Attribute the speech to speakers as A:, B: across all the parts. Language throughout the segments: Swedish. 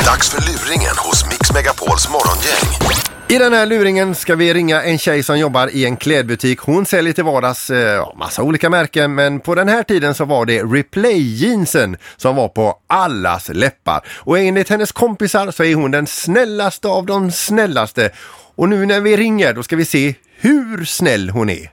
A: Dags för luringen hos Mix Megapols morgongäng.
B: I den här luringen ska vi ringa en tjej som jobbar i en klädbutik. Hon säljer till vardags massa olika märken, men på den här tiden så var det Replay-jeansen som var på allas läppar. Och enligt hennes kompisar så är hon den snällaste av de snällaste. Och nu när vi ringer då ska vi se hur snäll hon är.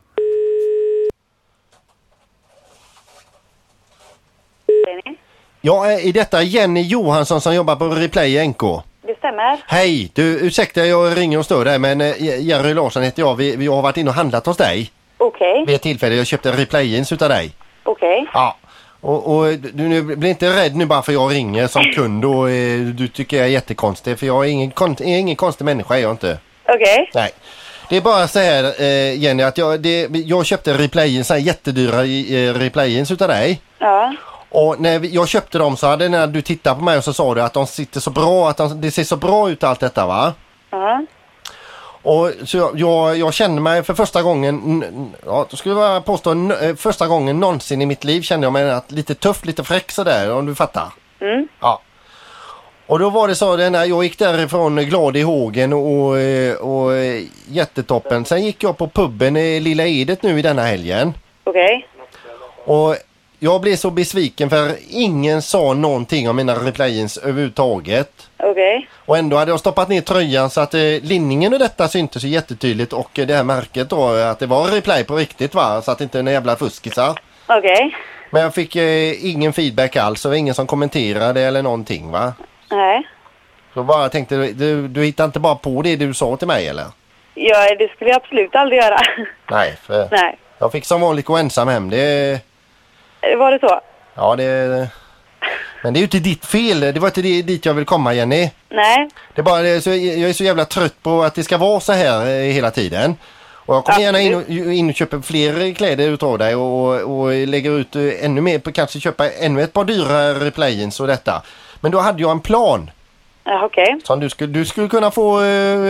B: Ja, i detta Jenny Johansson som jobbar på Replay NK.
C: Det stämmer.
B: Hej, du ursäkta jag ringer och stör dig, men Jerry Larsson heter jag. Vi har varit in och handlat hos dig.
C: Okej.
B: Vid ett tillfälle jag köpte Replay-jeans utav dig.
C: Okej.
B: Ja, och du blir inte rädd nu bara för jag ringer som kund och du tycker jag är jättekonstig, för jag är ingen konstig människa, är jag inte.
C: Okej.
B: Nej. Det är bara så här, Jenny, att jag köpte Replay-jeans, jättedyra Replay-jeans utav dig.
C: Ja.
B: Och när jag köpte dem så hade när du tittade på mig och så sa du att de sitter så bra, att det ser så bra ut allt detta, va?
C: Ja.
B: Och så jag kände mig för första gången, då skulle jag påstå första gången någonsin i mitt liv kände jag mig lite tuff, lite fräck sådär, om du fattar.
C: Mm.
B: Ja. Och då var det så när jag gick därifrån glad i hågen och jättetoppen. Sen gick jag på puben i Lilla Edet nu i denna helgen.
C: Okej.
B: Och jag blev så besviken för ingen sa någonting om mina Replay-jeans överhuvudtaget.
C: Okej.
B: Och ändå hade jag stoppat ner tröjan så att linningen och detta syntes så jättetydligt. Och det här märket då, att det var Replay på riktigt, va? Så att det inte är en jävla fuskisar.
C: Okej.
B: Men jag fick ingen feedback alls och ingen som kommenterade eller någonting, va?
C: Nej.
B: Så bara tänkte du hittar inte bara på det du sa till mig, eller?
C: Ja, det skulle jag absolut aldrig göra.
B: Nej, för
C: Nej.
B: jag fick som vanligt gå ensam hem.
C: Var det så?
B: Ja, men det är ju inte ditt fel. Det var inte dit jag vill komma, Jenny.
C: Nej.
B: Det är bara jag är så jävla trött på att det ska vara så här hela tiden. Och jag kommer gärna in och köper fler kläder utav dig och lägger ut ännu mer på kanske köpa ännu ett par dyra Replay-jeans och detta. Men då hade jag en plan.
C: Ja, okej.
B: Som du skulle kunna få...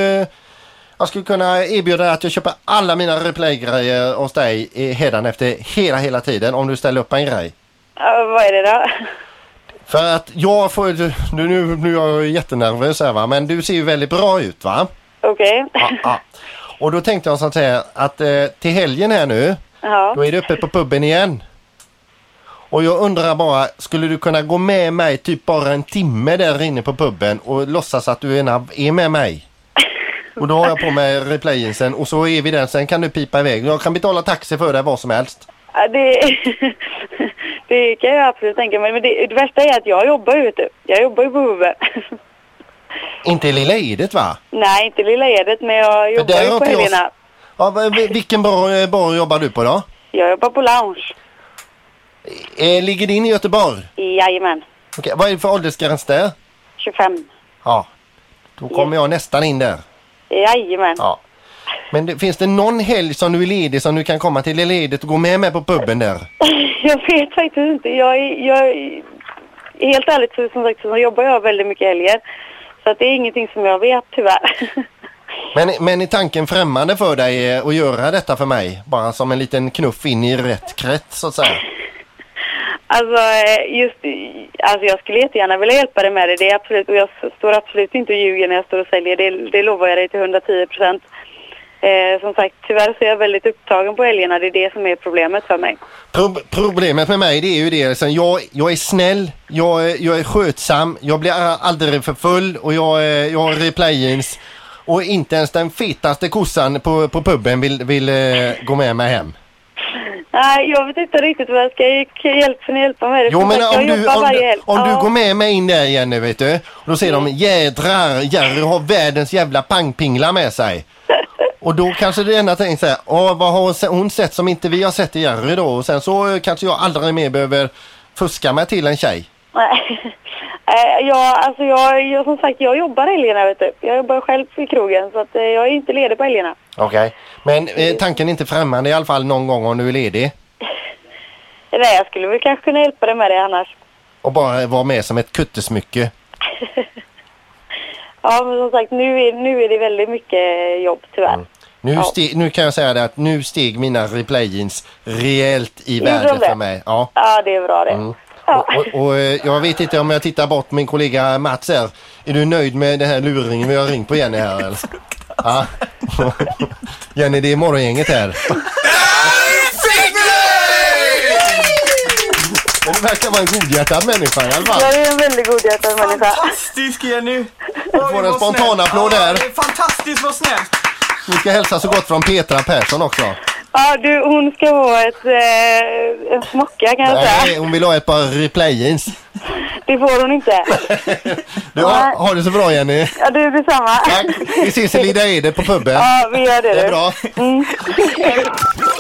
B: jag skulle kunna erbjuda dig att jag köper alla mina Replay-grejer hos dig efter hela tiden om du ställer upp en grej.
C: Ja, vad är det då?
B: För att jag får... Nu är jag jättenervös här, va? Men du ser ju väldigt bra ut, va?
C: Okej.
B: Ja. Och då tänkte jag så att säga att till helgen här nu,
C: Ja.
B: då är det uppe på puben igen. Och jag undrar bara, skulle du kunna gå med mig typ bara en timme där inne på puben och låtsas att du är med mig? Och då har jag på mig Replay-jeansen och så är vi där, sen kan du pipa iväg. Jag kan betala taxi för dig, vad som helst.
C: Ja, det kan jag absolut tänka mig. Men det värsta är att jag jobbar ju, vet du. Jag jobbar ju på puben.
B: Inte i Lilla Edet, va?
C: Nej, inte Lilla Edet, men jag jobbar ju på helgerna.
B: Ja, vilken bar jobbar du på då?
C: Jag jobbar på lounge.
B: Ligger din i Göteborg?
C: Jajamän.
B: Okej, vad är det för åldersgräns där?
C: 25.
B: Ja, då kommer jag nästan in där.
C: Jajamän.
B: Ja. Men finns det någon helg som du är ledig som du kan komma till Lilla Edet och gå med mig på puben där?
C: Jag vet faktiskt inte. Jag helt ärligt så som sagt så jobbar jag väldigt mycket helger. Så att det är ingenting som jag vet tyvärr.
B: Men är tanken främmande för dig att göra detta för mig? Bara som en liten knuff in i rätt krets så att säga.
C: Alltså jag skulle jättegärna vilja hjälpa dig med det. Det är absolut, och jag står absolut inte och ljuger när jag står och säljer. Det lovar jag dig till 110%. Som sagt, tyvärr så är jag väldigt upptagen på helgerna. Det är det som är problemet för mig.
B: Problemet med mig det är ju det. Alltså, jag är snäll, jag är skötsam, jag blir aldrig för full och jag har Replay-jeans. Och inte ens den fetaste kossan på puben vill gå med mig hem.
C: Nej, jag vet inte riktigt vad jag ska hjälpa med det.
B: Jo, men om du
C: Ja.
B: går med mig in där igen nu, vet du. Då ser de, jädrar, Jerry har världens jävla pangpingla med sig. Och då kanske det enda tänker så här, vad har hon sett som inte vi har sett i Jerry då? Och sen så kanske jag aldrig mer behöver fuska mig till en tjej.
C: Nej. Jag som sagt, jag jobbar helgerna, vet du. Jag jobbar själv i krogen, så att jag är inte ledig på helgerna.
B: Okej. Men tanken är inte främmande i alla fall någon gång om du är ledig?
C: Nej, jag skulle väl kanske kunna hjälpa dig med det annars.
B: Och bara vara med som ett kuttesmycke?
C: Ja, men som sagt, nu är det väldigt mycket jobb tyvärr.
B: Mm. Nu kan jag säga det att nu steg mina Replay-jeans rejält i värde för mig. Ja,
C: ja, det är bra det.
B: Mm. Och jag vet inte om jag tittar bort min kollega Mats här. Är du nöjd med den här luringen vi har ringt på Jenny här eller? Ja. Jenny, det är morgongänget här. Men du verkar vara en godhjärtad människa i alla fall.
C: Jag är en väldigt godhjärtad människa.
D: Fantastisk, Jenny!
B: Du får en spontan applåd där.
D: Fantastiskt, vad snällt!
B: Vi ska hälsa så gott från Petra Persson också.
C: Ja, hon ska ha en smocka kan jag säga.
B: Nej, hon vill ha ett par replay jeans.
C: Det får hon inte.
B: Du har det så bra, Jenny.
C: Ja, det är detsamma.
B: Tack. Vi ses i Lida Ede på puben.
C: Ja, vi gör det.
B: Det är bra.